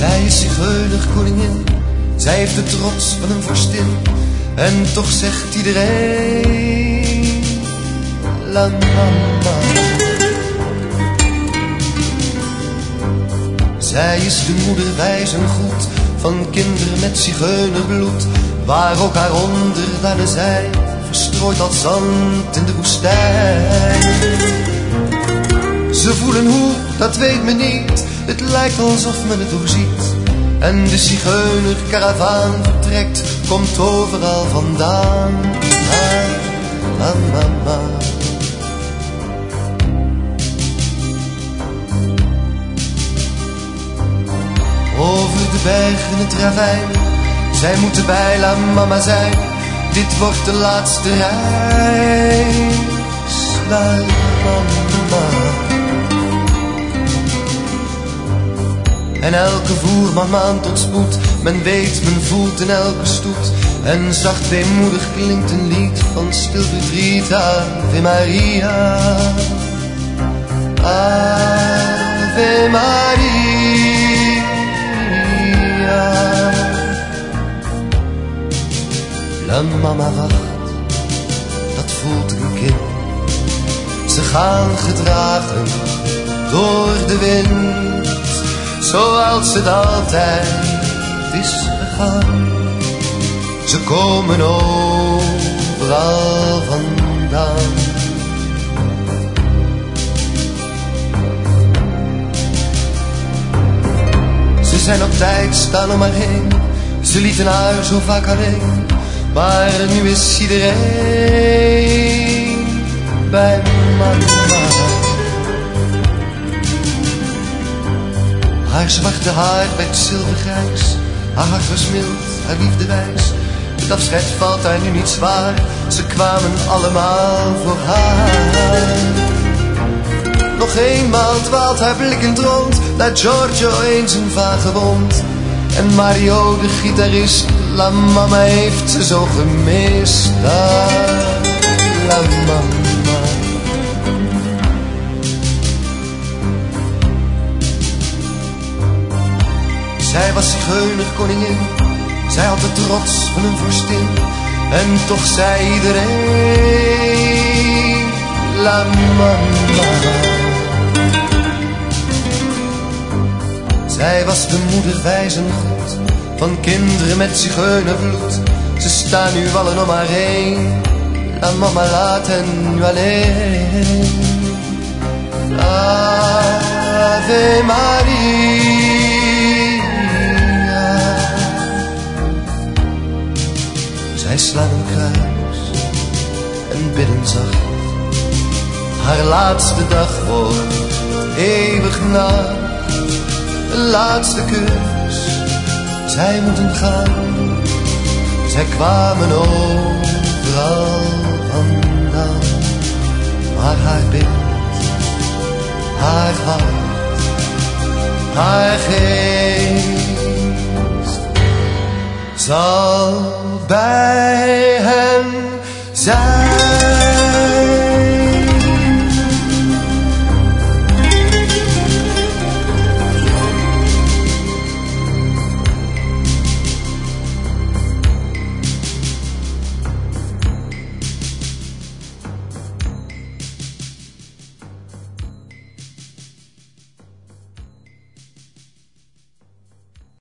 Zij is zigeunerkoningin, zij heeft de trots van een vorstin. En toch zegt iedereen, la mama. Zij is de moeder wijs en goed van kinderen met zigeunerbloed, waar ook haar onderdanen zijn, verstrooid als zand in de woestijn. Ze voelen hoe, dat weet men niet, het lijkt alsof men het doorziet. En de zigeunerkaravaan vertrekt, komt overal vandaan. La mama. Over de bergen het ravijn, zij moeten bij la mama zijn. Dit wordt de laatste reis, la mama. En elke voerman maant tot spoed, men weet, men voelt in elke stoet. En zacht weemoedig klinkt een lied van stil verdriet, Ave Maria. Ave Maria. La mama wacht, dat voelt een kind. Ze gaan gedragen door de wind, zoals het altijd is gegaan. Ze komen overal vandaan. Ze zijn op tijd, staan om haar heen. Ze lieten haar zo vaak alleen, maar nu is iedereen bij mama. Haar zwarte haar werd zilvergrijs, haar hart was mild, haar liefde wijs. Het afscheid valt haar nu niet zwaar, ze kwamen allemaal voor haar. Nog eenmaal dwaalt haar blikkend rond, laat Giorgio eens een vagebond. En Mario de gitarist, la mama heeft ze zo gemist. La mama. Zij was zigeunerkoningin, zij had de trots van een vorstin. En toch zei iedereen, la mama. Zij was de moeder wijs en goed van kinderen met zigeunerbloed. Ze staan nu allen om haar heen, la mama laat hen nu alleen. Ave Maria. Zij slaan een kruis en bidden zacht. Haar laatste dag wordt eeuwig nacht. Een laatste kus, zij moeten gaan. Zij kwamen overal vandaan. Maar haar beeld, haar hart, haar geest zal bij